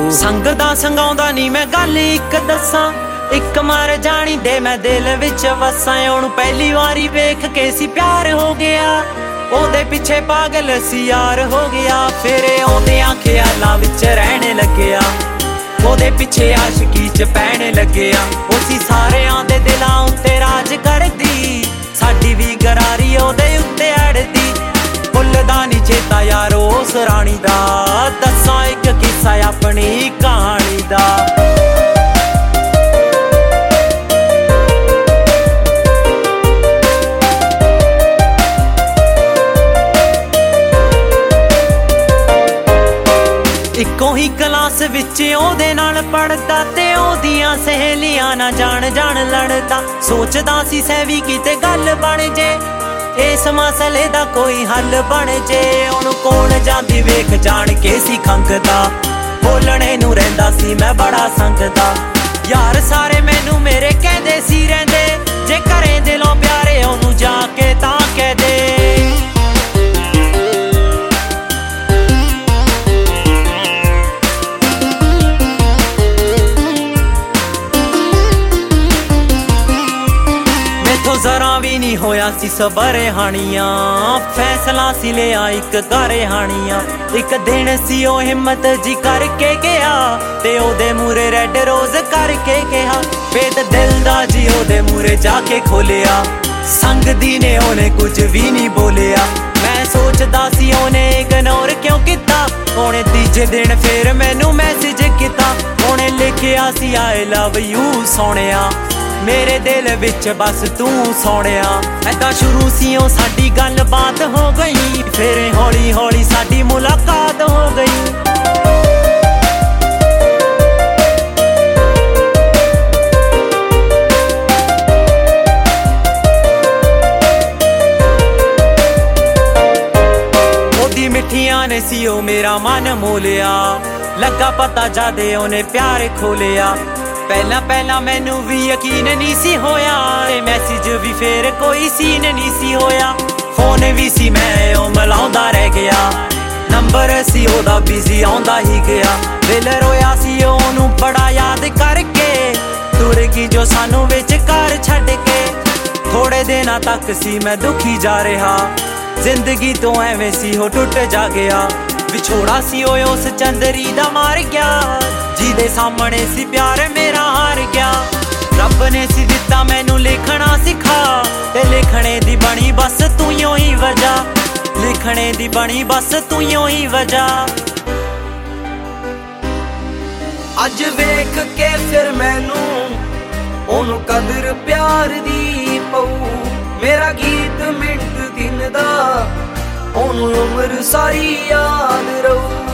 ਸੰਗ ਦਾ ਸੰਗਾਉਂਦਾ ਨੀ ਮੈਂ ਗੱਲ ਇੱਕ ਦੱਸਾਂ, ਇੱਕ ਮਾਰ ਜਾਣੀ ਦੇ ਮੈਂ ਦਿਲ ਵਿੱਚ ਵਸਾਂ। ਉਹਨੂੰ ਪਹਿਲੀ ਵਾਰੀ ਵੇਖ ਕੇ ਸੀ ਪਿਆਰ ਹੋ ਗਿਆ, ਉਹਦੇ ਪਿੱਛੇ ਪਾਗਲ ਸੀ ਯਾਰ ਹੋ ਗਿਆ। ਫਿਰ ਆਉਂਦਿਆਂ ਖਿਆਲਾਂ ਵਿੱਚ ਰਹਿਣ ਲੱਗਿਆ, ਉਹਦੇ ਪਿੱਛੇ ਆਸ਼ਕੀ ਚ ਪੈਣ ਲੱਗਿਆ। ਉਹ ਸੀ ਸਾਰਿਆਂ ਦੇ ਦਿਲਾਂ ਉੱਤੇ ਰਾਜ ਕਰਦੀ, ਸਾਡੀ ਵੀ ਗਰਾਰੀ ਉਹਦੇ ਉੱਤੇ ਅੜਦੀ। ਭੁੱਲਦਾ ਨੀ ਚੇਤਾ ਯਾਰ ਉਸ ਰਾਣੀ ਦਾ, ਦੱਸਾਂ ਇੱਕ ਕਿੱਸਾ ਆਪਣੀ ਕਹਾਣੀ ਦਾ। ਇੱਕੋ ਹੀ ਕਲਾਸ ਵਿੱਚ ਉਹਦੇ ਨਾਲ ਪੜਦਾ, ਤੇ ਉਹਦੀਆਂ ਸਹੇਲੀਆਂ ਨਾ ਜਾਣ ਲੜਦਾ। ਸੋਚਦਾ ਸੀ ਸਹਿਵੀ ਕਿਤੇ ਗੱਲ ਬਣ ਜੇ, ਇਸ ਮਸਲੇ ਦਾ ਕੋਈ ਹੱਲ ਬਣ ਜੇ। ਉਹਨੂੰ ਕੋਲ ਜਾਂਦੀ ਵੇਖ ਜਾਣ ਕੇ ਸੀ ਖੰਗਦਾ, ਬੋਲਣੇ ਨੂੰ ਰਹਿੰਦਾ ਸੀ ਮੈਂ ਬੜਾ ਸੰਗਦਾ। ਯਾਰ ਸਾਰੇ ਮੈਨੂੰ ਮੇਰੇ ਕਹਿੰਦੇ ਸੀ ਰਹਿੰਦੇ, ਜੇ ਘਰੇ ਦਿਲੋਂ ਪਿਆਰੇ ਉਹਨੂੰ ਜਾ ਕੇ ਤਾਂ ਕਹਿ ਦੇ। ਜ਼ਰਾ ਵੀ ਨਹੀਂ ਹੋਇਆ ਸੀ ਸਬਰ ਹਾਣੀਆਂ, ਫੈਸਲਾ ਸੀ ਲਿਆ ਇੱਕ ਘਰ ਹਾਣੀਆਂ। ਇੱਕ ਦਿਨ ਸੀ ਉਹ ਹਿੰਮਤ ਜੀ ਕਰਕੇ ਗਿਆ, ਤੇ ਉਹਦੇ ਮੂਰੇ ਰੈੱਡ ਰੋਜ਼ ਕਰਕੇ ਕਿਹਾ। ਵੇਦ ਦਿਲ ਦਾ ਜੀ ਉਹਦੇ ਮੂਰੇ ਜਾ ਕੇ ਖੋਲਿਆ, ਸੰਗਦੀ ਨੇ ਉਹਨੇ ਕੁਝ ਵੀ ਨਹੀਂ ਬੋਲਿਆ। ਮੈਂ ਸੋਚਦਾ ਸੀ ਉਹਨੇ ਇਗਨੋਰ ਕਿਉਂ ਕੀਤਾ, ਉਹਨੇ ਤੀਜੇ ਦਿਨ ਫੇਰ ਮੈਨੂੰ ਮੈਸੇਜ ਕੀਤਾ। ਉਹਨੇ ਲਿਖਿਆ ਸੀ ਆਈ ਲਵ ਯੂ ਸੋਹਣਿਆ, ਮੇਰੇ ਦਿਲ ਵਿੱਚ ਬਸ ਤੂੰ ਸੋਹਣਿਆ। ਐਦਾਂ ਸ਼ੁਰੂ ਸੀ ਉਹ ਸਾਡੀ ਗੱਲਬਾਤ ਹੋ ਗਈ, ਫਿਰ ਹੌਲੀ ਹੌਲੀ ਸਾਡੀ ਮੁਲਾਕਾਤ ਹੋ ਗਈ। ਉਹਦੀ ਮਿੱਠੀਆਂ ਨੇ ਸੀ ਉਹ ਮੇਰਾ ਮਨ ਮੋਲਿਆ, ਲੱਗਾ ਪਤਾ ਜਾਦੇ ਉਹਨੇ ਪਿਆਰ ਖੋਲਿਆ। ਪਹਿਲਾਂ ਮੈਨੂੰ ਵੀ ਯਕੀਨ ਨਹੀਂ ਸੀ ਹੋਇਆ, ਤੇ ਮੈਸੇਜ ਵੀ ਫੇਰ ਕੋਈ ਸੀਨ ਨਹੀਂ ਸੀ ਹੋਇਆ। ਫੋਨ ਵੀ ਸੀ ਮੈਂ ਉਹ ਮਿਲਾਉਂਦਾ ਰਹਿ ਗਿਆ, ਨੰਬਰ ਸੀ ਉਹਦਾ ਬਿਜ਼ੀ ਆਉਂਦਾ ਹੀ ਗਿਆ। ਦਿਲ ਰੋਇਆ ਸੀ ਉਹਨੂੰ ਬੜਾ ਯਾਦ ਕਰਕੇ, ਤੁਰ ਗਈ ਜੋ ਸਾਨੂੰ ਵਿੱਚ ਘਰ ਛੱਡ ਕੇ। ਥੋੜੇ ਦਿਨਾਂ ਤੱਕ ਸੀ ਮੈਂ ਦੁਖੀ ਜਾ ਰਿਹਾ, ਜ਼ਿੰਦਗੀ ਤੋਂ ਐਵੇਂ ਸੀ ਉਹ ਟੁੱਟ ਜਾ ਗਿਆ। ਵਿਛੋੜਾ ਸੀ ਉਹ ਉਸ ਚੰਦਰੀ ਦਾ ਮਾਰ ਗਿਆ, ਜਿਹਦੇ ਸਾਹਮਣੇ ਸੀ ਪਿਆਰ ਮੇਰਾ ਹਾਰ ਗਿਆ। ਰੱਬ ਨੇ ਸੀ ਦਿੱਤਾ ਮੈਨੂੰ ਲਿਖਣਾ ਸਿਖਾ, ਤੇ ਲਿਖਣੇ ਦੀ ਬਣੀ ਬਸ ਤੂੰ ਹੀ ਵਜ੍ਹਾ, ਲਿਖਣੇ ਦੀ ਬਣੀ ਬਸ ਤੂੰ ਹੀ ਵਜ੍ਹਾ। ਅੱਜ ਵੇਖ ਕੇ ਫਿਰ ਮੈਨੂੰ ਉਹਨੂੰ ਕਦਰ ਪਿਆਰ ਦੀ ਪਊ। ਮੇਰਾ ਗੀਤ ਮਿੰਟ ਦਿਨ ਦਾ ਉਹਨੂੰ ਉਮਰ ਸਾਰੀ ਯਾਦ ਰਹੂ।